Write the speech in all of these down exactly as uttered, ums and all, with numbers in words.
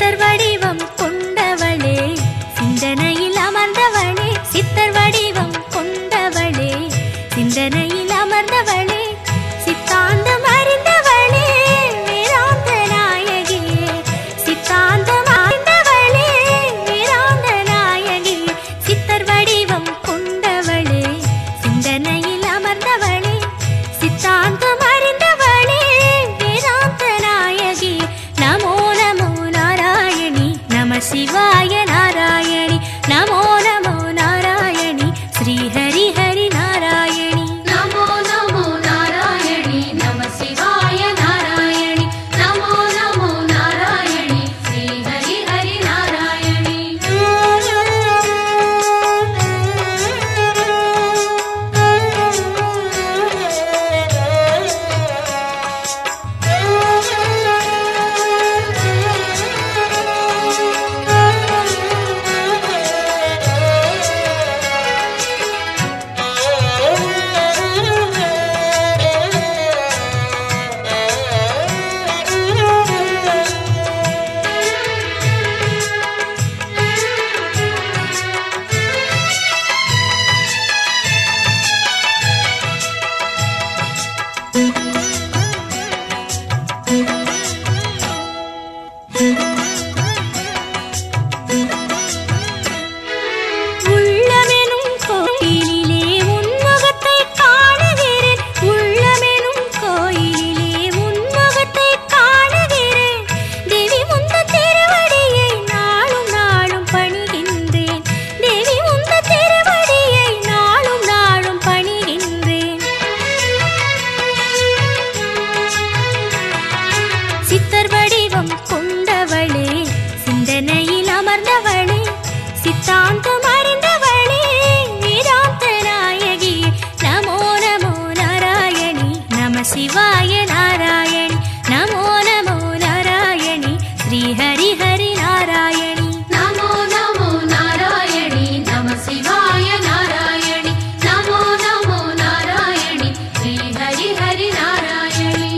சித்தர் வடிவம் கொண்டவளே சிந்தனையில் அமர்ந்தவளே சித்தர் வடிவம் கொண்டவளே சிந்தனையில் அமர்ந்தவளே சித்தாந்தம் அறிந்தவளே வேதாந்த நாயகியே சித்தாந்தம் அறிந்தவளே வேதாந்த நாயகியே சித்தர் வடிவம் கொண்டவளே சிந்தனையில் அமர்ந்தவளே சித்தாந்தம் அறிந்தவளே வேதாந்த நாயகியே நமோ நமோ நாராயணி நம சிவாய நாராயணி நமோ நமோ நாராயணி ஸ்ரீ ஹரி ஹரி நாராயணி நமோ நமோ நாராயணி நம சிவாய நாராயணி நமோ நமோ நாராயணி ஸ்ரீ ஹரி ஹரி நாராயணி உள்ளமெனும் கோயிலிலே உன்முகத்தை காணுகிறேன் உள்ளமெனும் கோயிலிலே உன்முகத்தை காணுகிறேன் தேவி முந்த திருவடியை நாளும் நாளும் பணிகின்றேன் தேவி முந்த திருவடியை நாளும் நாளும் பணிகின்றேன் சித்தர் வடிவம் கொண்டவளே சிந்தனையில் அமர்ந்தவளே சித்தாந்தம் அறிந்தவளே வேதாந்த நாயகியே நமோ நமோ நாராயணி நம சிவாய நாராயணி நமோ நமோ நாராயணி ஸ்ரீ ஹரி ஹரி நாராயணி நமோ நமோ நாராயணி நம சிவாய நாராயணி நமோ நமோ நாராயணி ஸ்ரீ ஹரி ஹரி நாராயணி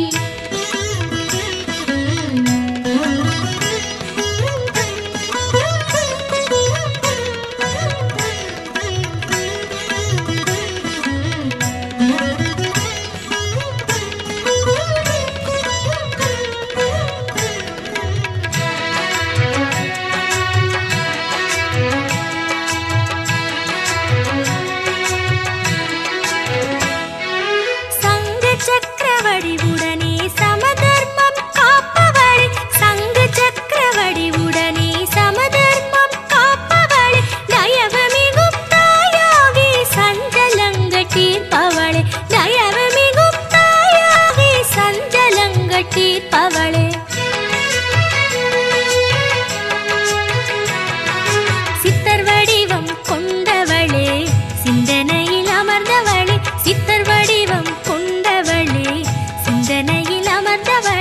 சங்கு சக்கரவடிவுடனே சமதர்மம் காப்பவளே சங்கு சக்கரவடிவுடனே சமதர்மம் காப்பவளே தயவுமிகும் தாயாகி சஞ்சலங்க தீர்ப்பவளே தயவுமிகும் தாயாகி சஞ்சலங்க தீர்ப்பவளே சித்தர் வடிவம் கொண்டவளே சிந்தனையில் அமர்ந்தவளே சித்தர் வடிவம் கொண்டவளே சிந்தனையில் அமர்ந்தவளே